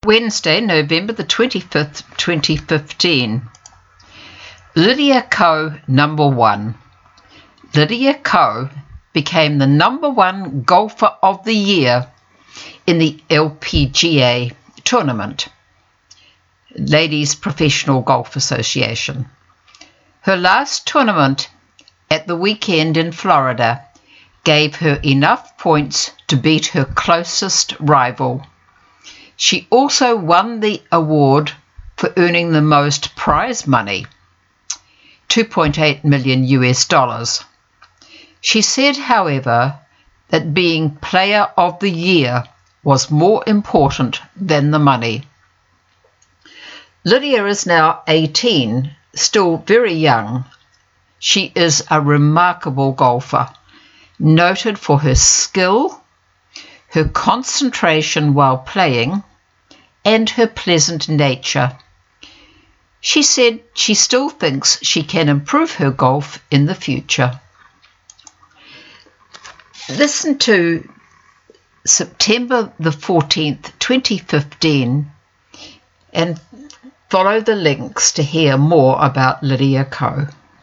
Wednesday, November the 25th, 2015. Lydia Ko, number 1. Lydia Ko became the number 1 golfer of the year in the LPGA tournament, Ladies Professional Golf Association. Her last tournament at the weekend in Florida gave her enough points to beat her closest rival. She also won the award for earning the most prize money, $2.8 million. She said, however, that being Player of the Year was more important than the money. Lydia is now 18, still very young. She is a remarkable golfer, noted for her skill, her concentration while playing, and her pleasant nature. She said she still thinks she can improve her golf in the future. Listen to September the 14th, 2015, and follow the links to hear more about Lydia Ko.